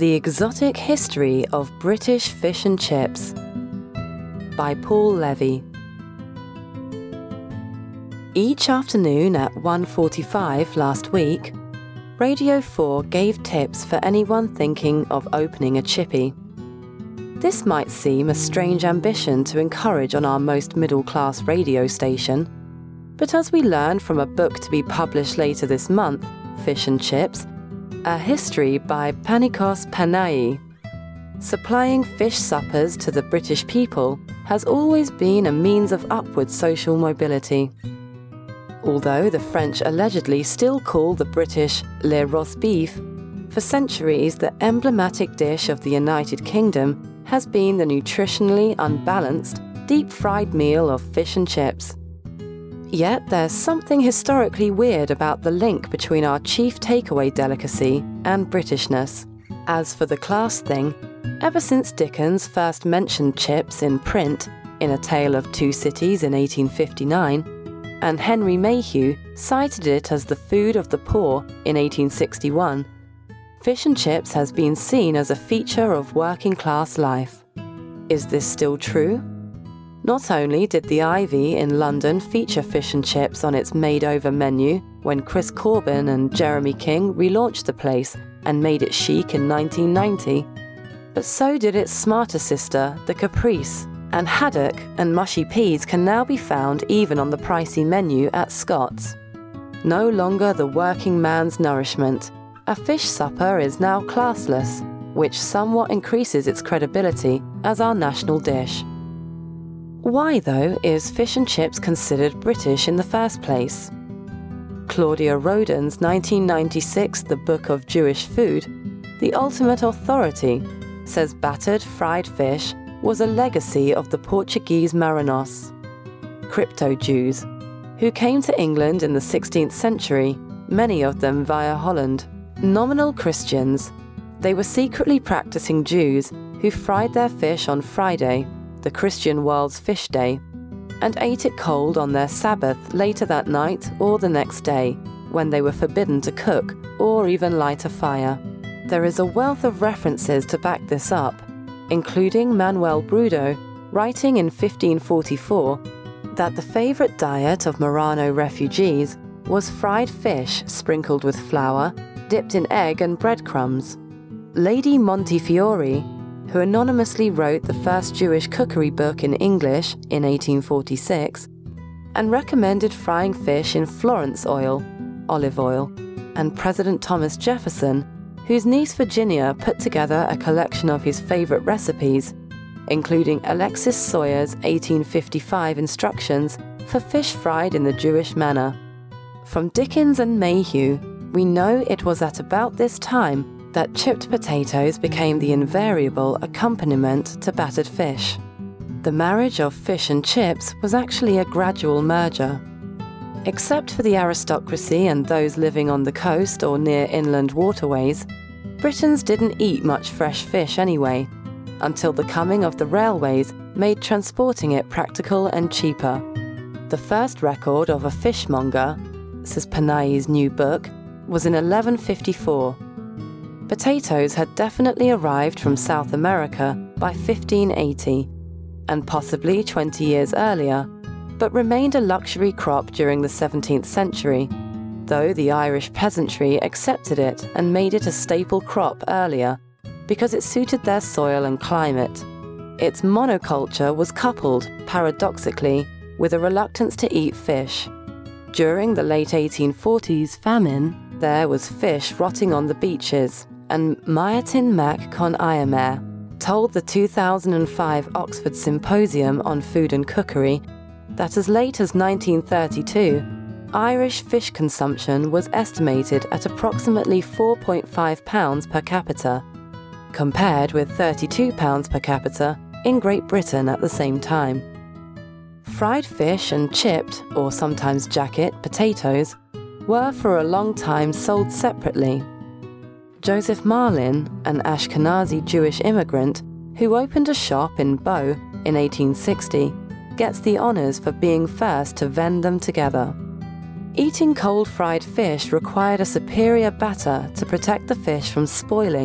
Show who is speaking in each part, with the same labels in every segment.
Speaker 1: The Exotic History of British Fish and Chips by Paul Levy. Each afternoon at 1:45 last week, Radio 4 gave tips for anyone thinking of opening a chippy. This might seem a strange ambition to encourage on our most middle-class radio station, but as we learn from a book to be published later this month, Fish and Chips, A History by Panikos Panayi, supplying fish suppers to the British people has always been a means of upward social mobility. Although the French allegedly still call the British le roast beef, for centuries the emblematic dish of the United Kingdom has been the nutritionally unbalanced, deep-fried meal of fish and chips. Yet there's something historically weird about the link between our chief takeaway delicacy and Britishness. As for the class thing, ever since Dickens first mentioned chips in print in A Tale of Two Cities in 1859, and Henry Mayhew cited it as the food of the poor in 1861, fish and chips has been seen as a feature of working-class life. Is this still true? Not only did the Ivy in London feature fish and chips on its made-over menu when Chris Corbin and Jeremy King relaunched the place and made it chic in 1990, but so did its smarter sister, the Caprice, and haddock and mushy peas can now be found even on the pricey menu at Scott's. No longer the working man's nourishment, a fish supper is now classless, which somewhat increases its credibility as our national dish. Why, though, is fish and chips considered British in the first place? Claudia Roden's 1996 The Book of Jewish Food, The Ultimate Authority, says battered fried fish was a legacy of the Portuguese Marranos, crypto-Jews, who came to England in the 16th century, many of them via Holland. Nominal Christians, they were secretly practicing Jews who fried their fish on Friday, the Christian world's fish day, and ate it cold on their Sabbath later that night or the next day, when they were forbidden to cook or even light a fire. There is a wealth of references to back this up, including Manuel Brudo writing in 1544 that the favourite diet of Marrano refugees was fried fish sprinkled with flour, dipped in egg and breadcrumbs. Lady Montefiore, who anonymously wrote the first Jewish cookery book in English in 1846, and recommended frying fish in Florence oil, olive oil, and President Thomas Jefferson, whose niece Virginia put together a collection of his favorite recipes, including Alexis Soyer's 1855 instructions for fish fried in the Jewish manner. From Dickens and Mayhew, we know it was at about this time that chipped potatoes became the invariable accompaniment to battered fish. The marriage of fish and chips was actually a gradual merger. Except for the aristocracy and those living on the coast or near inland waterways, Britons didn't eat much fresh fish anyway, until the coming of the railways made transporting it practical and cheaper. The first record of a fishmonger, says Panayi's new book, was in 1154. Potatoes had definitely arrived from South America by 1580, and possibly 20 years earlier, but remained a luxury crop during the 17th century, though the Irish peasantry accepted it and made it a staple crop earlier, because it suited their soil and climate. Its monoculture was coupled, paradoxically, with a reluctance to eat fish. During the late 1840s famine, there was fish rotting on the beaches, and Mayatin Mac Con Iamere told the 2005 Oxford Symposium on Food and Cookery that as late as 1932, Irish fish consumption was estimated at approximately £4.5 per capita, compared with £32 per capita in Great Britain at the same time. Fried fish and chipped, or sometimes jacket, potatoes were for a long time sold separately. Joseph Marlin, an Ashkenazi Jewish immigrant who opened a shop in Bow in 1860, gets the honours for being first to vend them together. Eating cold fried fish required a superior batter to protect the fish from spoiling,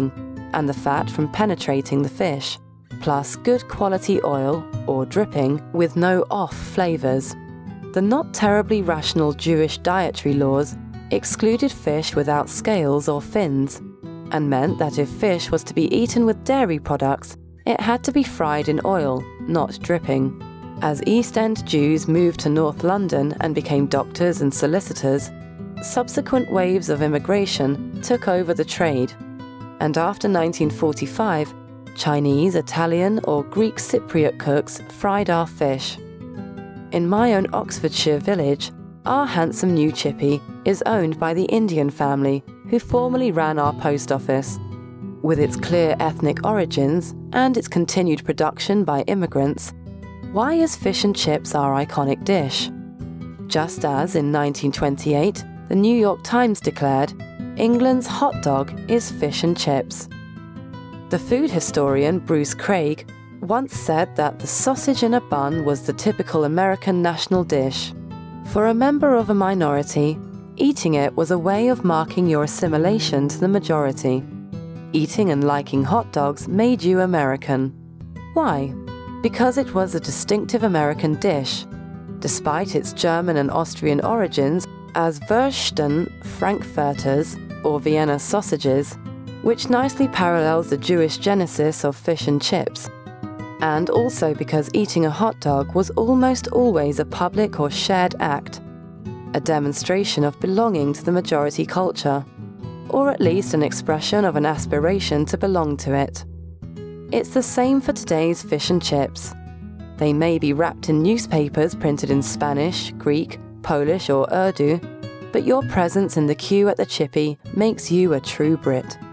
Speaker 1: and the fat from penetrating the fish, plus good quality oil, or dripping, with no off flavours. The not terribly rational Jewish dietary laws excluded fish without scales or fins, and meant that if fish was to be eaten with dairy products, it had to be fried in oil, not dripping. As East End Jews moved to North London and became doctors and solicitors, subsequent waves of immigration took over the trade, and after 1945, Chinese, Italian or Greek Cypriot cooks fried our fish. In my own Oxfordshire village, our handsome new chippy is owned by the Indian family who formerly ran our post office. With its clear ethnic origins and its continued production by immigrants, why is fish and chips our iconic dish? Just as in 1928, the New York Times declared, England's hot dog is fish and chips. The food historian Bruce Craig once said that the sausage in a bun was the typical American national dish. For a member of a minority, eating it was a way of marking your assimilation to the majority. Eating and liking hot dogs made you American. Why? Because it was a distinctive American dish, despite its German and Austrian origins as Würsten, Frankfurters, or Vienna sausages, which nicely parallels the Jewish genesis of fish and chips. And also because eating a hot dog was almost always a public or shared act, a demonstration of belonging to the majority culture, or at least an expression of an aspiration to belong to it. It's the same for today's fish and chips. They may be wrapped in newspapers printed in Spanish, Greek, Polish or Urdu, but your presence in the queue at the chippy makes you a true Brit.